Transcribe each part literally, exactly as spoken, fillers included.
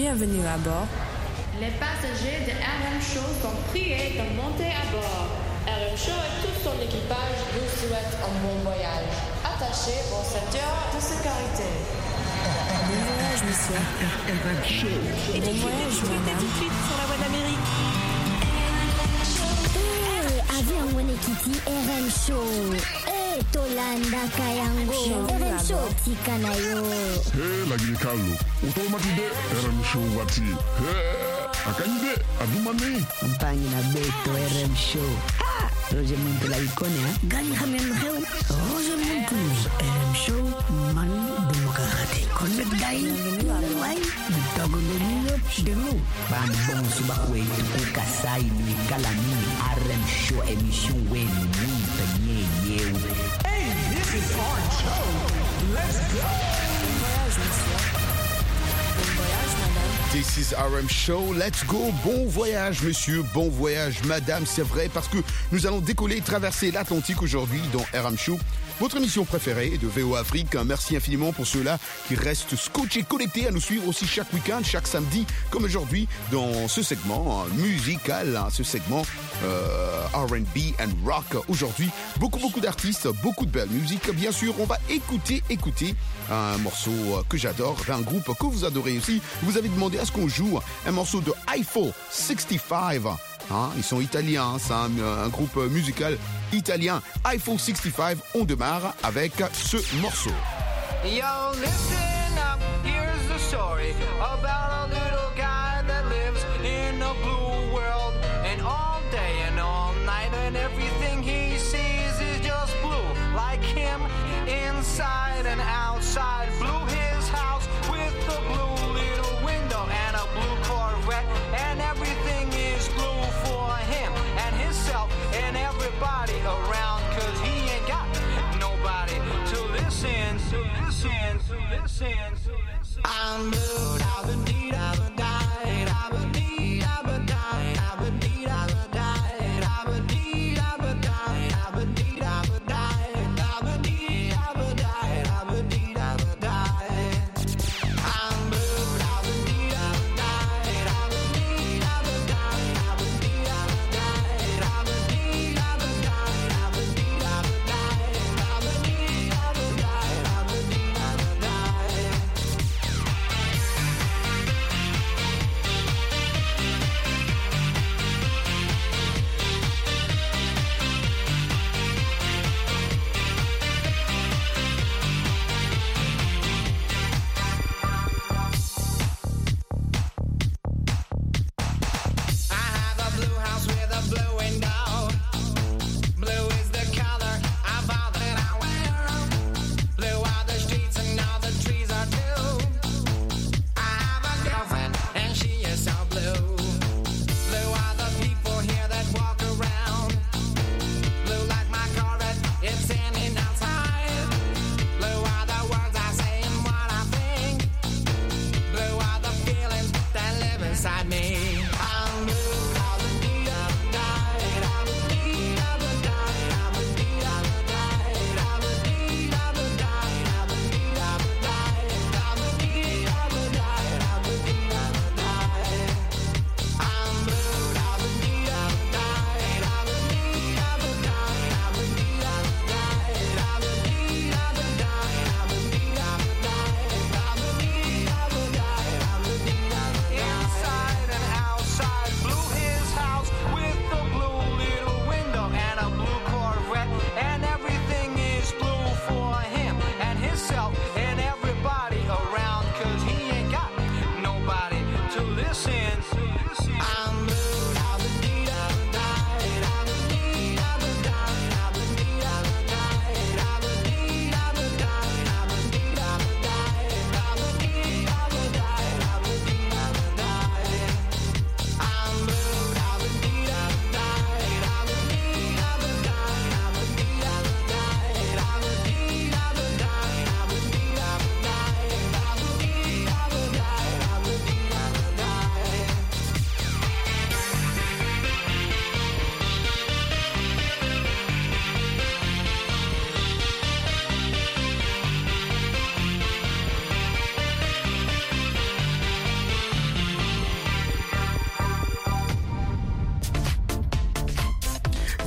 Bienvenue à bord. Les passagers de R M Show sont priés de monter à bord. R M Show et tout son équipage vous souhaitent un bon voyage. Attachez vos ceintures de sécurité. Bon voyage, monsieur. R M Show. Et tout de suite, et tout de suite sur la voie d'Amérique. Eh, avion Wenekiti R M Show. Eh, Tolanda Kayango. R M Show Tikanayo. Eh, la Guinée-Callo. Automatique R M Show Wati. Eh, Akanyide, Adumane. Campagne na Beto R M Show. Ah, Roger Muntu la icône, hein. Gani Hamel Heu. Roger Muntu. R M Show, man démocratique. Connect Dai. Wai. Bitogo de Nilo. De nous. Ban bon subakwe. Tuku Kasai. Ni Kalami. R M Show émission. Wen. Muntu. Nye. Ye. Hey, this is our show. Let's go. Bon voyage, monsieur. Bon voyage, madame. This is R M Show, let's go, bon voyage monsieur, bon voyage madame, c'est vrai parce que nous allons décoller et traverser l'Atlantique aujourd'hui dans R M Show, votre émission préférée de V O Afrique. Merci infiniment pour ceux-là qui restent scotchés, connectés à nous suivre aussi chaque week-end, chaque samedi, comme aujourd'hui dans ce segment musical, ce segment euh, R and B and rock. Aujourd'hui, beaucoup beaucoup d'artistes, beaucoup de belle musique. Bien sûr, on va écouter, écouter un morceau que j'adore, d'un groupe que vous adorez aussi. Vous avez demandé à ce qu'on joue un morceau de Eiffel soixante-quinze. Hein, ils sont italiens, c'est un, un groupe musical italien. Eiffel soixante-quinze, on démarre avec ce morceau. Yo, listen up, here's the story about a little guy that lives in a blue world. And all day and all night and everything he sees is just blue. Like him, inside and outside. Blue his house with the blue little window and a blue Corvette. And everything is blue for him and himself and everybody around. Cause he ain't got nobody to listen, to listen, to listen, to listen. I'm blue, I've been deed, I've been died, I've been deed, I've been died, I've been deed, I've been died, I've been deed, I've been died, I've been deed, I've been died, I've been deed, I've been died, I've been deed, I've been died. I'm blue, I've been deed, I've been died, I've been deed, I've been died, I've been deed, I've been died, I've been deed, I've been died, I've been deed, I've been died, I've been deed, I've been died, I've been deed, I've been died.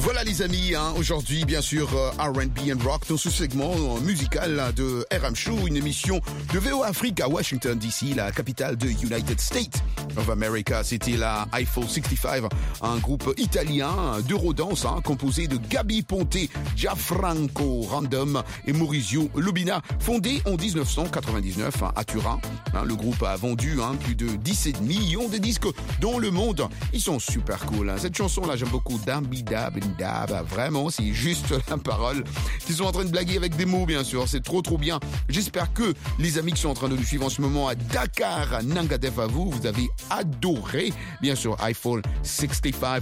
Voilà les amis, hein, aujourd'hui bien sûr euh, R and B and Rock dans ce segment euh, musical de R M Show, une émission de V O Afrique à Washington D C, la capitale de United States of America. C'était la Eiffel soixante-cinq, un groupe italien d'eurodance hein, composé de Gabi Ponte, Gianfranco Random et Maurizio Lubina, fondé en dix-neuf cent quatre-vingt-dix-neuf hein, à Turin. Hein, le groupe a vendu hein, plus de dix-sept millions de disques dans le monde. Ils sont super cool. Hein. Cette chanson là j'aime beaucoup, Dambidab. Bah, vraiment, c'est juste la parole. Ils sont en train de blaguer avec des mots, bien sûr. C'est trop, trop bien. J'espère que les amis qui sont en train de nous suivre en ce moment à Dakar, à Nangadef à vous, vous avez adoré, bien sûr, Eiffel soixante-cinq.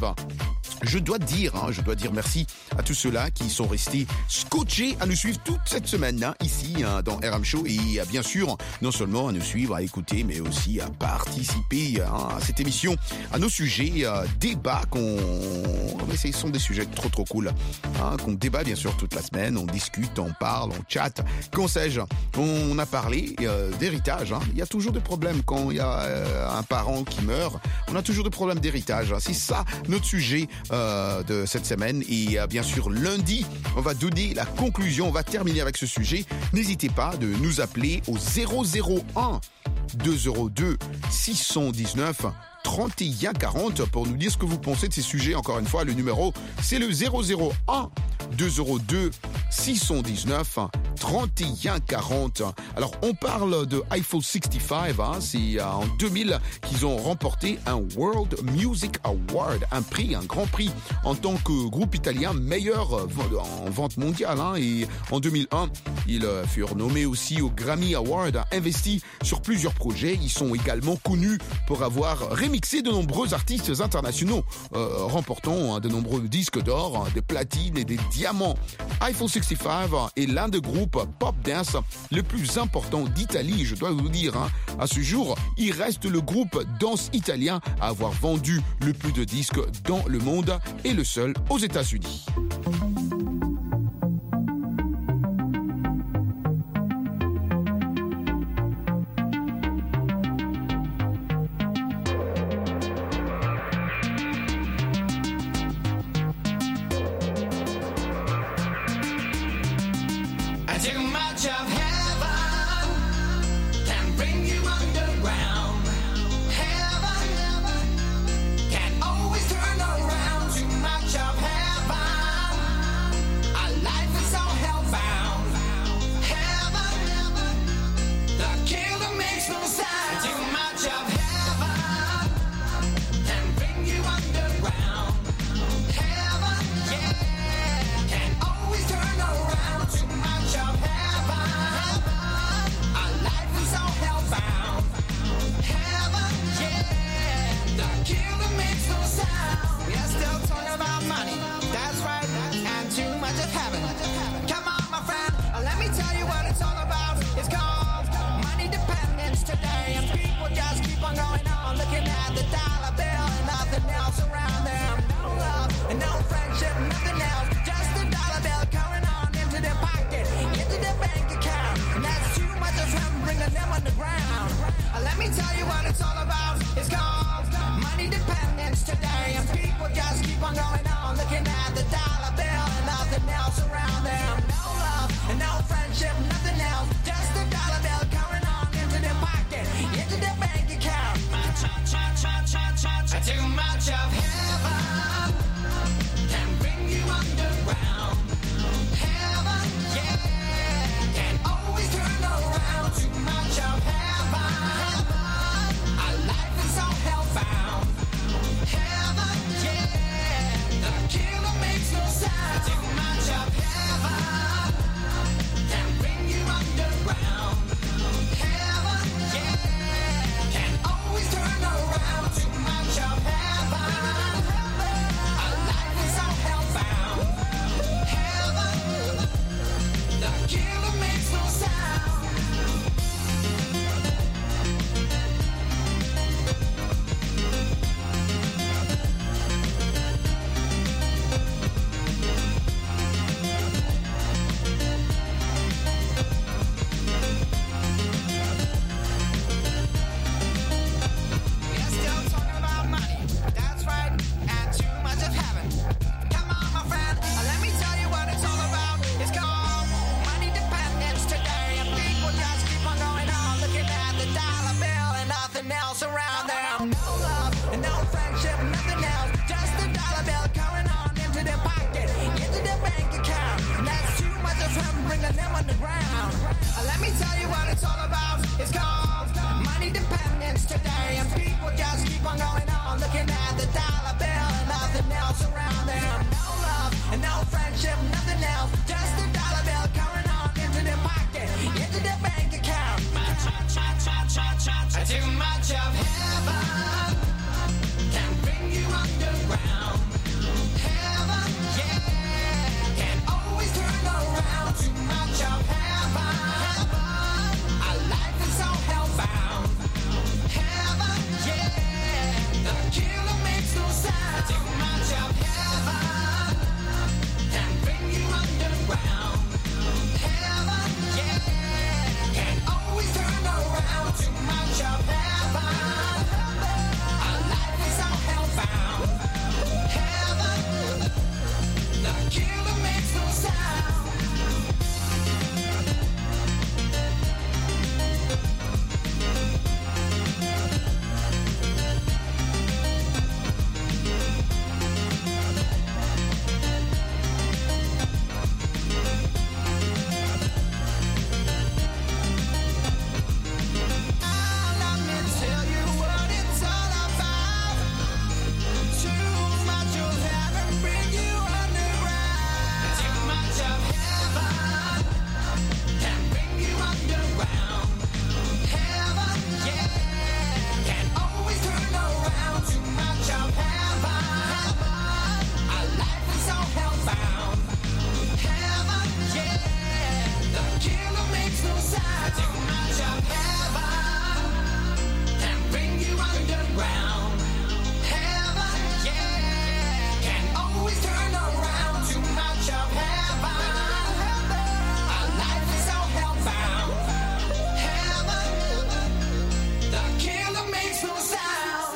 Je dois dire, hein, je dois dire merci à tous ceux-là qui sont restés scotchés à nous suivre toute cette semaine hein, ici hein, dans R M Show et bien sûr non seulement à nous suivre, à écouter, mais aussi à participer hein, à cette émission, à nos sujets, euh, débats qu'on, mais ce sont des sujets trop trop cool, hein, qu'on débat bien sûr toute la semaine, on discute, on parle, on chatte, qu'en sais-je. On a parlé euh, d'héritage. Hein. Il y a toujours des problèmes quand il y a euh, un parent qui meurt. On a toujours des problèmes d'héritage. Hein. C'est ça notre sujet. Euh, de cette semaine et euh, bien sûr lundi on va donner la conclusion, on va terminer avec ce sujet. N'hésitez pas de nous appeler au zéro zéro un deux zéro deux six un neuf trente et un quarante pour nous dire ce que vous pensez de ces sujets. Encore une fois, le numéro c'est le zéro zéro un deux zéro deux six un neuf trente et un quarante. Alors on parle de Eiffel soixante-cinq, hein, c'est en deux mille qu'ils ont remporté un World Music Award, un prix, un grand prix en tant que groupe italien meilleur en vente mondiale. Hein, et en deux mille un, ils furent nommés aussi au Grammy Award, investis sur plusieurs projets. Ils sont également connus pour avoir remixé de nombreux artistes internationaux, euh, remportant hein, de nombreux disques d'or, hein, des platines et des diamants. Eiffel soixante-cinq est l'un des groupes pop dance le plus important d'Italie, je dois vous dire. Hein. À ce jour, il reste le groupe danse italien à avoir vendu le plus de disques dans le monde et le seul aux États-Unis. Too much of heaven. all about. It's called money dependence today, and people just keep on going on, looking at the dollar bill and nothing else around them. No love and no friendship, nothing else, just the dollar bill coming on into their pocket, into their bank account. Too much of heaven can bring you underground. Heaven, yeah, can always turn around. Too much of heaven, our life is so hellbound. Heaven, yeah, the killer makes no sound. Too much of heaven can bring you underground. Heaven, yeah, can always turn around. Too much of heaven, our life is so hellbound. Heaven, the killer makes no sound. Let me tell you what it's all about. Too much of heaven bring you underground. Too much of heaven can bring you underground. Heaven, yeah, can always turn around. Too much of heaven, our life is so hellbound. Heaven, yeah, the killer makes no sound. Too much of heaven can bring you underground. Heaven, yeah, can always turn around. Too much of heaven, our life is so hellbound. Heaven, the killer makes no sound.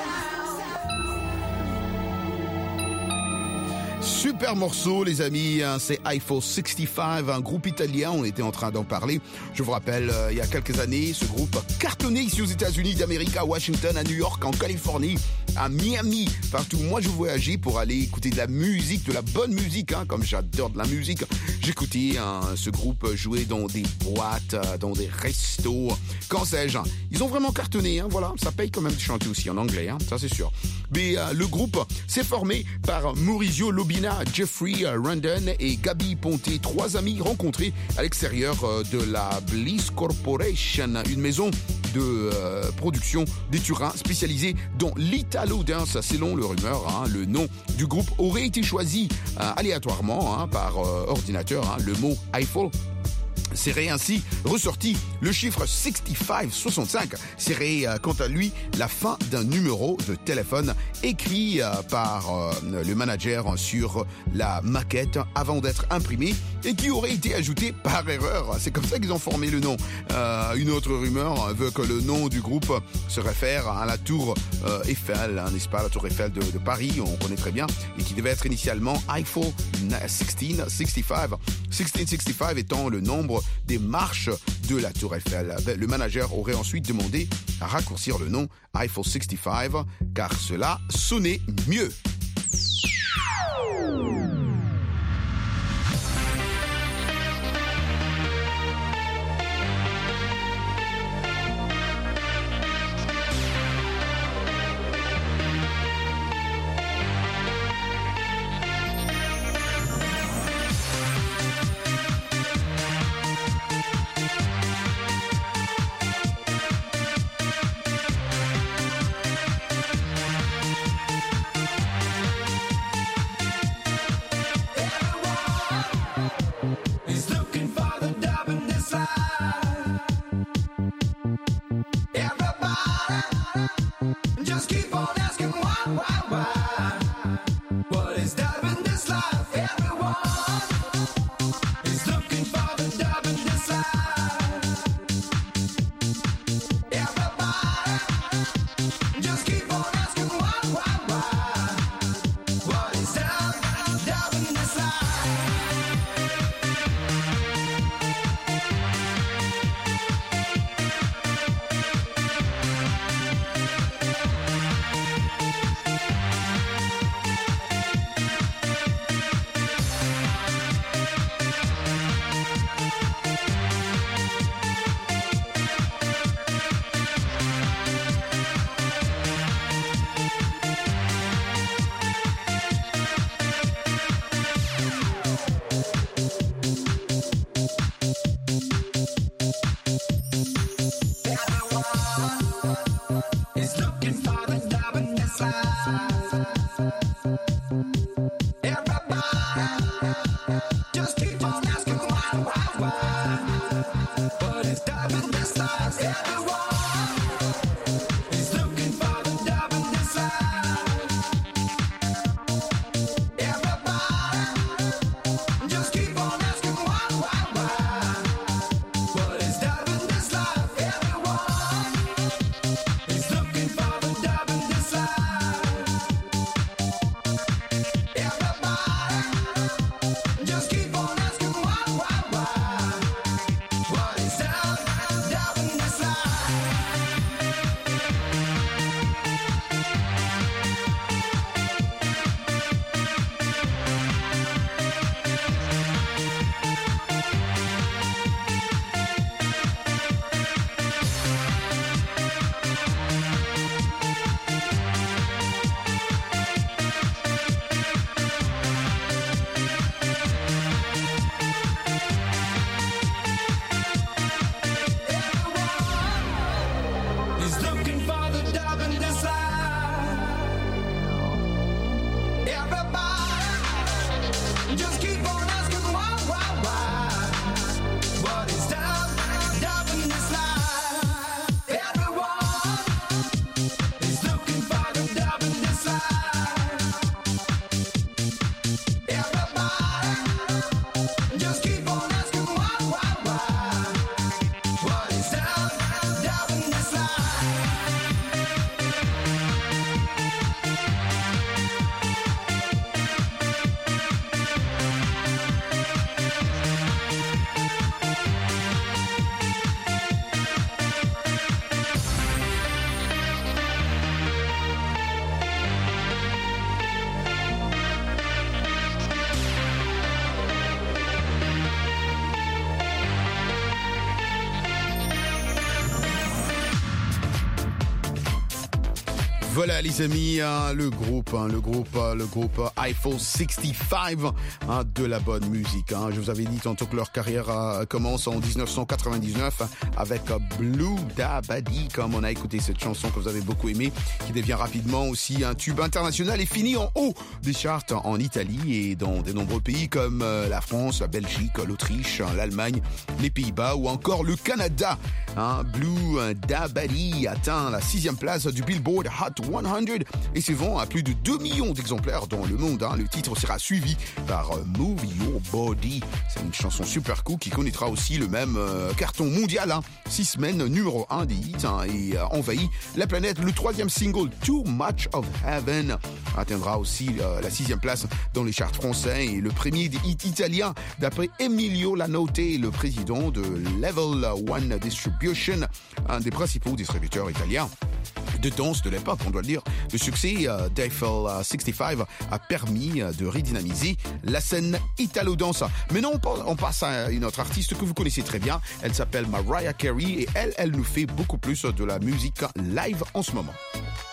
Super morceau, les amis, hein, c'est Eiffel soixante-quinze, un groupe italien, on était en train d'en parler. Je vous rappelle, euh, il y a quelques années, ce groupe a cartonné ici aux États-Unis d'Amérique, à Washington, à New York, en Californie, à Miami, partout. Moi, je voyageais pour aller écouter de la musique, de la bonne musique, hein, comme j'adore de la musique. J'écoutais hein, ce groupe jouer dans des boîtes, euh, dans des restos, quand sais-je. Hein. Ils ont vraiment cartonné, hein, voilà. Ça paye quand même de chanter aussi en anglais, hein, ça c'est sûr. Mais euh, le groupe s'est formé par Maurizio Lobina, Jeffrey Randon et Gabi Ponte, trois amis rencontrés à l'extérieur euh, de la Bliss Corporation, une maison de euh, production des Turins spécialisée dans l'Italo Dance. Selon le rumeur, hein, le nom du groupe aurait été choisi euh, aléatoirement hein, par euh, ordinateur. Hein, le mot Eiffel serait ainsi ressorti. Le chiffre soixante-quinze, soixante-cinq serait euh, quant à lui la fin d'un numéro de téléphone écrit euh, par euh, le manager sur la maquette avant d'être imprimé et qui aurait été ajouté par erreur. C'est comme ça qu'ils ont formé le nom. Euh, une autre rumeur veut que le nom du groupe se réfère à la tour euh, Eiffel, hein, n'est-ce pas, la tour Eiffel de, de Paris, on connaît très bien, et qui devait être initialement Eiffel seize soixante-quinze. seize soixante-quinze étant le nombre des marches de la tour Eiffel. Le manager aurait ensuite demandé à raccourcir le nom Eiffel soixante-quinze car cela sonnait mieux. Voilà les amis, hein, le groupe, hein, le groupe, euh, le groupe euh, Eiffel soixante-quinze, hein, de la bonne musique. Hein. Je vous avais dit tantôt que leur carrière euh, commence en dix-neuf cent quatre-vingt-dix-neuf avec euh, Blue Dabadi, comme on a écouté cette chanson que vous avez beaucoup aimée, qui devient rapidement aussi un tube international et finit en haut des charts en Italie et dans de nombreux pays comme euh, la France, la Belgique, l'Autriche, l'Allemagne, les Pays-Bas ou encore le Canada. Hein. Blue Dabadi atteint la sixième place du Billboard Hot cent et se vend à plus de deux millions d'exemplaires dans le monde. Hein. Le titre sera suivi par euh, Move Your Body. C'est une chanson super cool qui connaîtra aussi le même euh, carton mondial. Hein. Six semaines numéro un des hits hein, et euh, envahit la planète. Le troisième single, Too Much of Heaven, atteindra aussi euh, la sixième place dans les charts français et le premier des hits italiens d'après Emilio Lanotte, le président de Level One Distribution, un des principaux distributeurs italiens de danse de l'époque, on doit le dire. Le succès euh, d'Eiffel euh, soixante-quinze a permis euh, de redynamiser la scène italo-danse. Maintenant, on, on passe à une autre artiste que vous connaissez très bien. Elle s'appelle Mariah Carey et elle, elle nous fait beaucoup plus de la musique live en ce moment.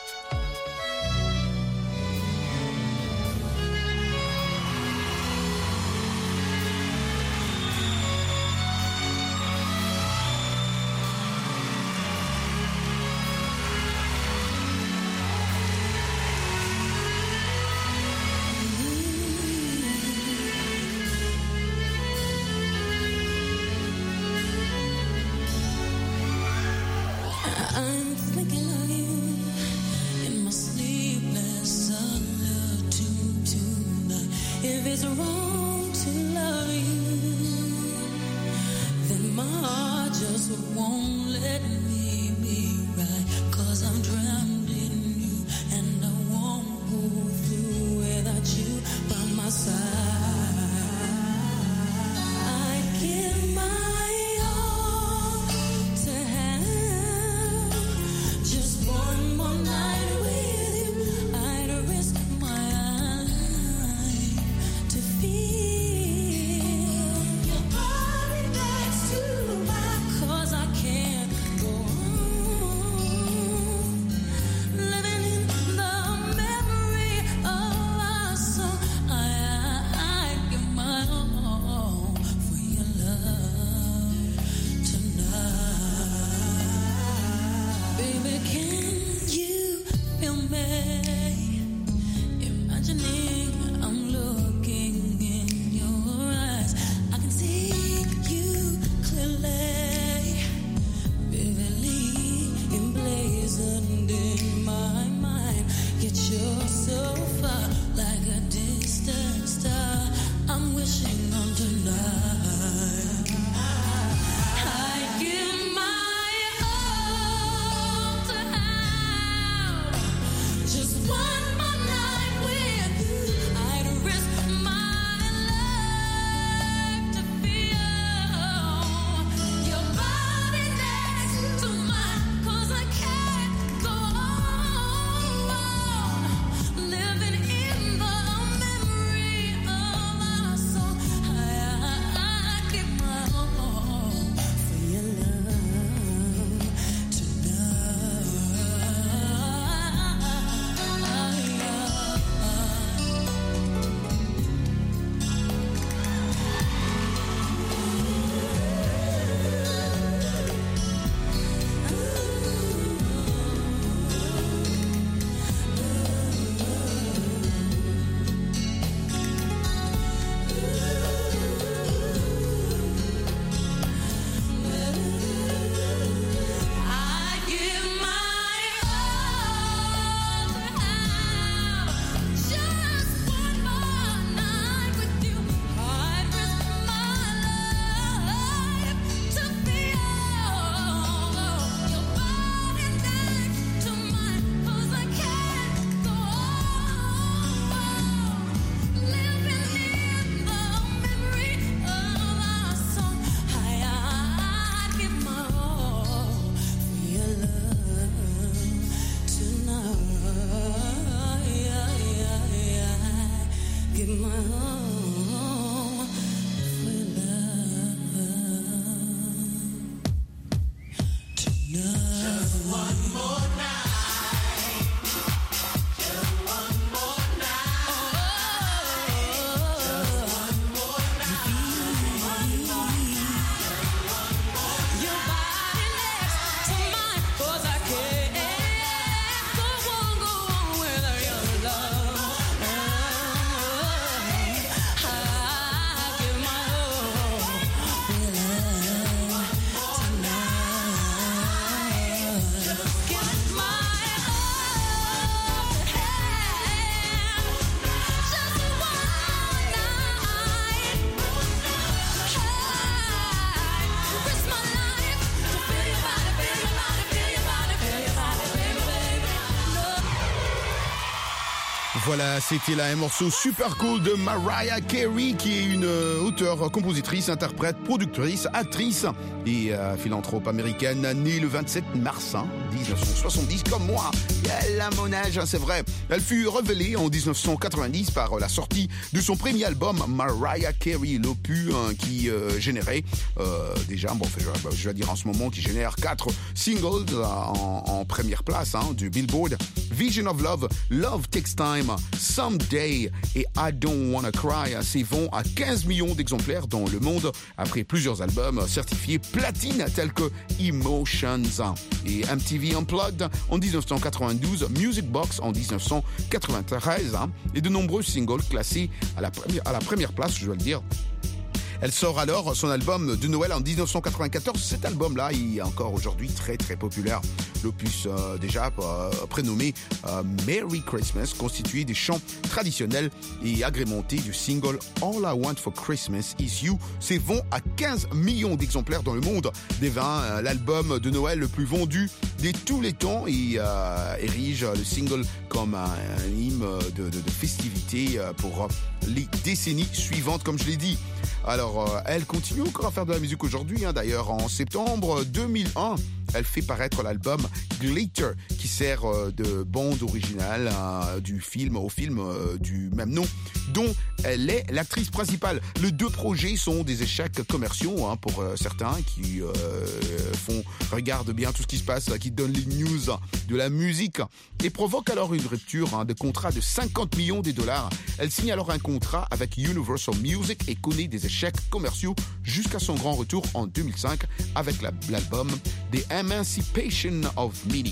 I'm thinking of you in my sleepless solitude tonight. If it's wrong to love you, then my heart just won't let me be right. Cause I'm drowned in you and I won't move through without you by my side. I give my one more night with you, I'd risk my life to feel your body next to mine. Cause I can't go Voilà, c'était là un morceau super cool de Mariah Carey, qui est une euh, auteure, compositrice, interprète, productrice, actrice et euh, philanthrope américaine, née le vingt-sept mars hein, dix-neuf cent soixante-dix, comme moi. Elle a mon âge, hein, c'est vrai. Elle fut révélée en dix-neuf cent quatre-vingt-dix par euh, la sortie de son premier album, Mariah Carey, l'opus hein, qui euh, générait euh, déjà, bon, je, je vais dire en ce moment, qui génère quatre singles euh, en, en première place hein, du Billboard. Vision of Love, Love Takes Time, Someday et I Don't Wanna Cry s'évont à quinze millions d'exemplaires dans le monde après plusieurs albums certifiés platine tels que Emotions et M T V Unplugged en dix-neuf cent quatre-vingt-douze, Music Box en dix-neuf cent quatre-vingt-treize et de nombreux singles classés à la première, à la première place, je dois le dire. Elle sort alors son album de Noël en dix-neuf cent quatre-vingt-quatorze. Cet album-là est encore aujourd'hui très très populaire. L'opus euh, déjà euh, prénommé euh, Merry Christmas, constitué des chants traditionnels et agrémenté du single All I Want for Christmas Is You, s'évont à quinze millions d'exemplaires dans le monde. Devint euh, l'album de Noël le plus vendu de tous les temps et euh, érige le single comme un, un hymne de, de, de festivité pour les décennies suivantes, comme je l'ai dit. Alors, euh, elle continue encore à faire de la musique aujourd'hui. Hein. D'ailleurs, en septembre deux mille un, elle fait paraître l'album Glitter, qui sert euh, de bande originale euh, du film au film euh, du même nom, dont elle est l'actrice principale. Les deux projets sont des échecs commerciaux hein, pour euh, certains qui euh, font regardent bien tout ce qui se passe, qui donnent les news de la musique et provoquent alors une rupture hein, de contrat de cinquante millions de dollars. Elle signe alors un contrat avec Universal Music et connaît des échecs commerciaux jusqu'à son grand retour en deux mille cinq avec la, l'album The Emancipation of Minnie.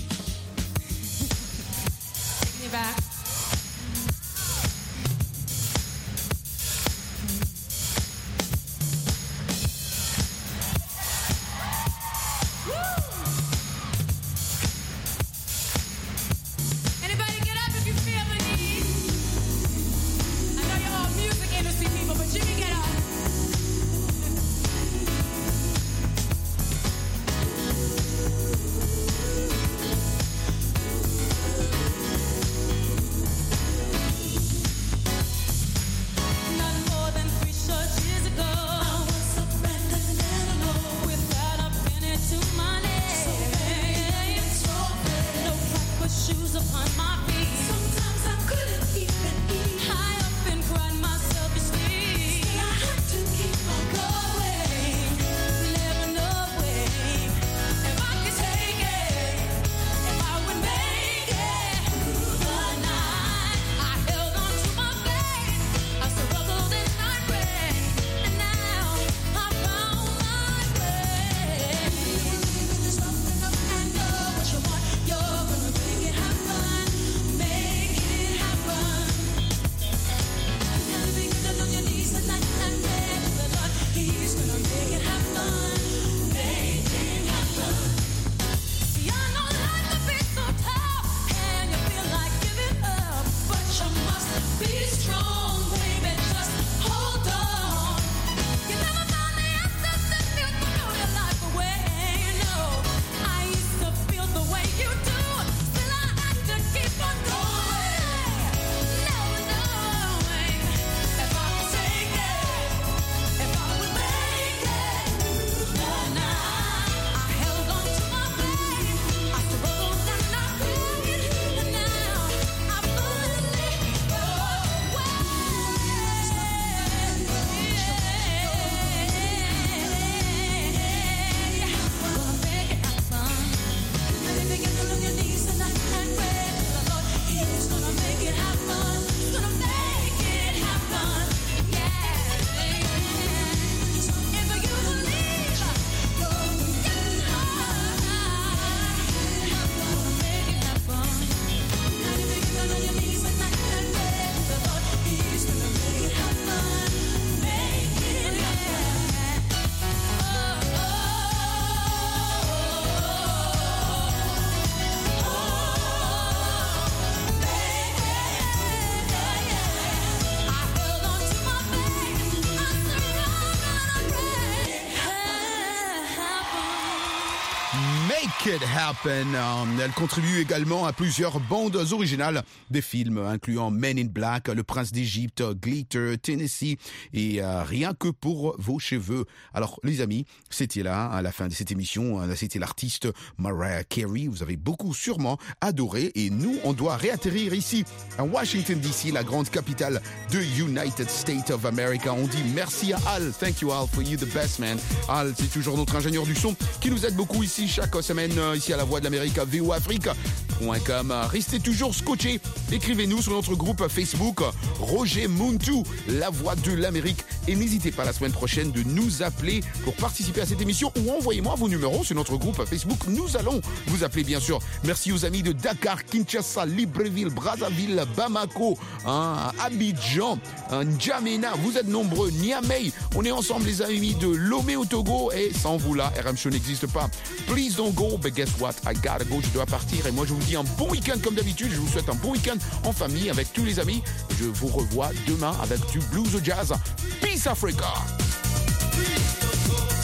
It Happen. Euh, elle contribue également à plusieurs bandes originales des films, incluant Men in Black, Le Prince d'Égypte, Glitter, Tennessee et euh, Rien que pour vos cheveux. Alors, les amis, c'était là, à la fin de cette émission, c'était l'artiste Mariah Carey. Vous avez beaucoup sûrement adoré et nous, on doit réatterrir ici, à Washington D C, la grande capitale de United States of America. On dit merci à Al. Thank you, Al, for you the best, man. Al, c'est toujours notre ingénieur du son qui nous aide beaucoup ici chaque semaine, ici à la Voix de l'Amérique, V O Afrique point com. Restez toujours scotchés. Écrivez-nous sur notre groupe Facebook Roger Muntu, la Voix de l'Amérique. Et n'hésitez pas la semaine prochaine de nous appeler pour participer à cette émission ou envoyez-moi vos numéros sur notre groupe Facebook. Nous allons vous appeler, bien sûr. Merci aux amis de Dakar, Kinshasa, Libreville, Brazzaville, Bamako, hein, Abidjan, hein, N'Djamena. Vous êtes nombreux. Niamey. On est ensemble, les amis de Lomé au Togo. Et sans vous là, R M Show n'existe pas. Please don't go, but guess what? I gotta go. Je dois partir. Et moi, je vous dis un bon week-end comme d'habitude. Je vous souhaite un bon week-end en famille avec tous les amis. Je vous revois demain avec du blues au jazz. Peace Africa! Peace.